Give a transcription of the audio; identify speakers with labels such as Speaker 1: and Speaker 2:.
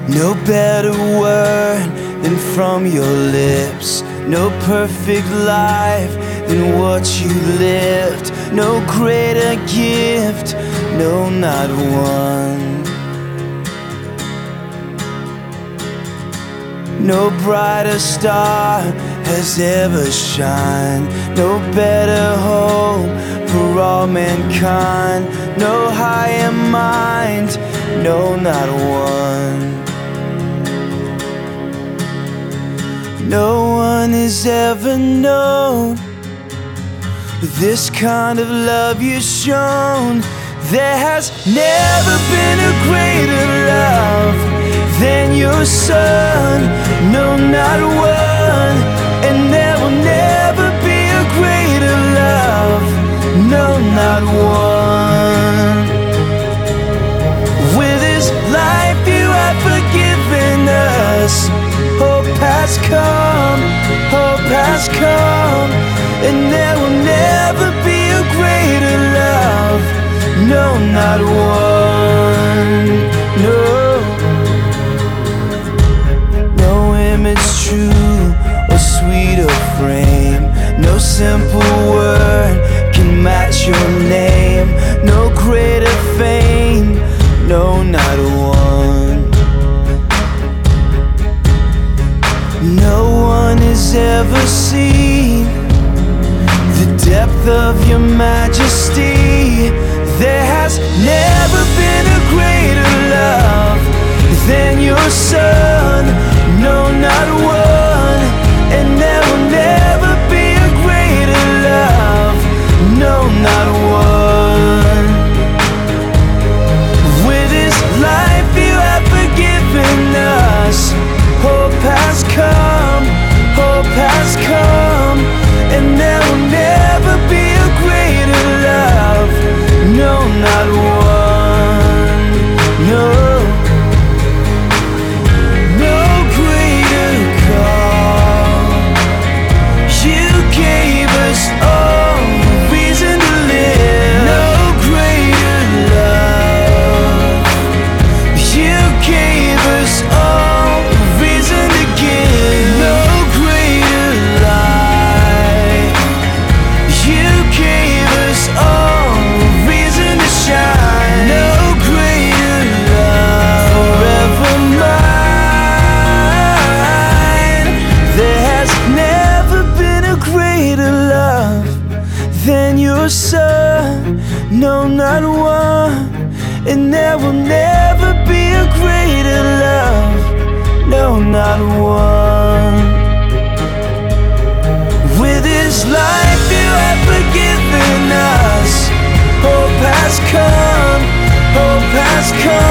Speaker 1: No better word than from your lips. No perfect life than what you lived. No greater gift, no, not one. No brighter star has ever shined. No better hope for all mankind. No higher mind, no, not one. No one has ever known this kind of love you've shown. There has never been a greater love than your son. No, not one. And there will never be a greater love. No, not one. With his life you have forgiven us. Hope has come, hope has come. And there will never be a greater love. No, not one. No. No image true or sweeter frame. No simple word can match your name. No greater fame, no, not one. No one has ever seen the depth of your majesty. There has never been a greater love than your son. No, not one. And there will never be a greater love. No, not one. With his life you have forgiven us. Hope has come, hope has come. And there will never be a greater love. No, not one. No. No greater call. You gave us all reason to live. No greater love. You gave us all reason to give. No greater life. You gave us all reason to shine. No greater love. Forever mine. There has never been a greater love than your son. No, not one. And there will never be a greater love. No, not one. With his life you have forgiven us. Hope has come, hope has come.